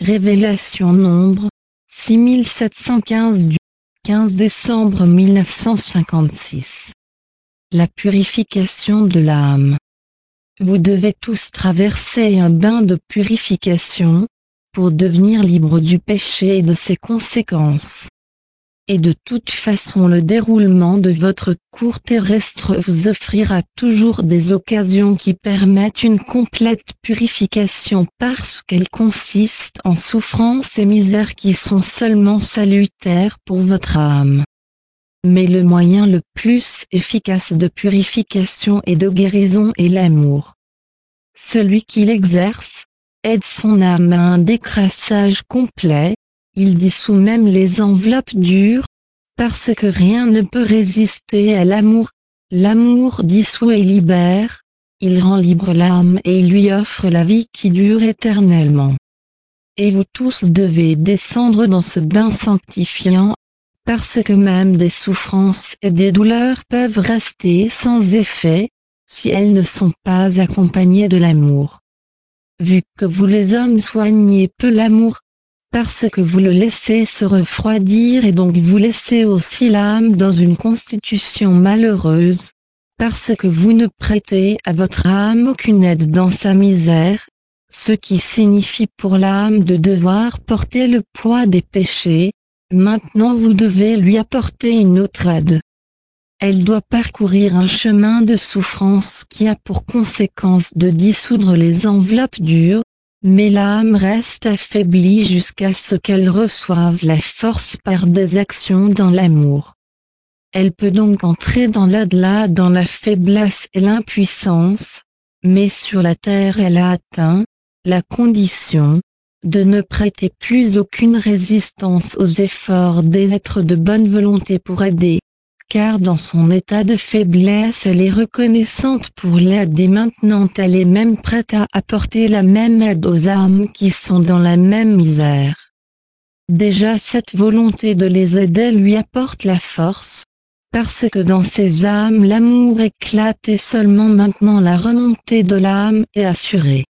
Révélation Nombre 6715 du 15 décembre 1956. La purification de l'âme. Vous devez tous traverser un bain de purification, pour devenir libre du péché et de ses conséquences. Et de toute façon le déroulement de votre cours terrestre vous offrira toujours des occasions qui permettent une complète purification parce qu'elles consistent en souffrances et misères qui sont seulement salutaires pour votre âme. Mais le moyen le plus efficace de purification et de guérison est l'amour. Celui qui l'exerce, aide son âme à un décrassage complet, il dissout même les enveloppes dures, parce que rien ne peut résister à l'amour. L'amour dissout et libère, il rend libre l'âme et il lui offre la vie qui dure éternellement. Et vous tous devez descendre dans ce bain sanctifiant, parce que même des souffrances et des douleurs peuvent rester sans effet, si elles ne sont pas accompagnées de l'amour. Vu que vous les hommes soignez peu l'amour, parce que vous le laissez se refroidir et donc vous laissez aussi l'âme dans une constitution malheureuse, parce que vous ne prêtez à votre âme aucune aide dans sa misère, ce qui signifie pour l'âme de devoir porter le poids des péchés, maintenant vous devez lui apporter une autre aide. Elle doit parcourir un chemin de souffrance qui a pour conséquence de dissoudre les enveloppes dures, mais l'âme reste affaiblie jusqu'à ce qu'elle reçoive la force par des actions dans l'amour. Elle peut donc entrer dans l'au-delà dans la faiblesse et l'impuissance, mais sur la terre elle a atteint la condition de ne prêter plus aucune résistance aux efforts des êtres de bonne volonté pour aider, car dans son état de faiblesse elle est reconnaissante pour l'aide et maintenant elle est même prête à apporter la même aide aux âmes qui sont dans la même misère. Déjà cette volonté de les aider lui apporte la force, parce que dans ces âmes l'amour éclate et seulement maintenant la remontée de l'âme est assurée.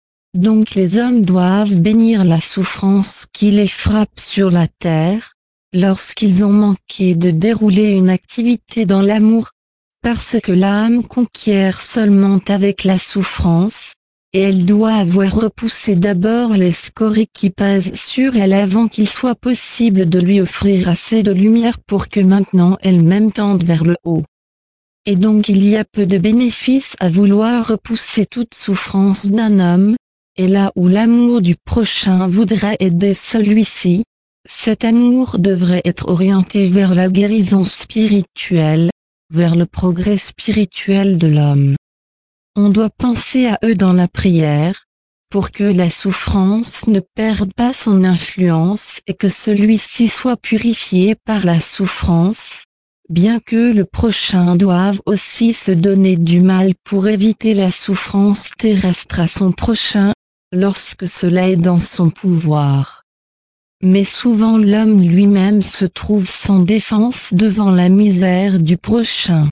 Donc les hommes doivent bénir la souffrance qui les frappe sur la terre, lorsqu'ils ont manqué de dérouler une activité dans l'amour, parce que l'âme conquiert seulement avec la souffrance, et elle doit avoir repoussé d'abord les scories qui pèsent sur elle avant qu'il soit possible de lui offrir assez de lumière pour que maintenant elle-même tende vers le haut. Et donc il y a peu de bénéfices à vouloir repousser toute souffrance d'un homme, et là où l'amour du prochain voudrait aider celui-ci, cet amour devrait être orienté vers la guérison spirituelle, vers le progrès spirituel de l'homme. On doit penser à eux dans la prière, pour que la souffrance ne perde pas son influence et que celui-ci soit purifié par la souffrance, bien que le prochain doive aussi se donner du mal pour éviter la souffrance terrestre à son prochain, lorsque cela est dans son pouvoir. Mais souvent l'homme lui-même se trouve sans défense devant la misère du prochain.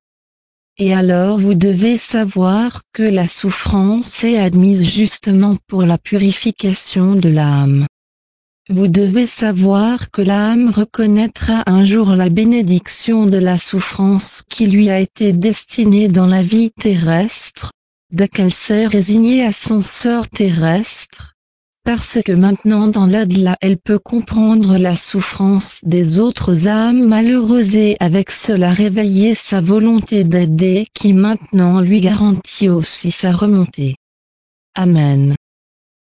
Et alors vous devez savoir que la souffrance est admise justement pour la purification de l'âme. Vous devez savoir que l'âme reconnaîtra un jour la bénédiction de la souffrance qui lui a été destinée dans la vie terrestre, dès qu'elle s'est résignée à son sort terrestre, parce que maintenant dans l'au-delà elle peut comprendre la souffrance des autres âmes malheureuses et avec cela réveiller sa volonté d'aider qui maintenant lui garantit aussi sa remontée. Amen.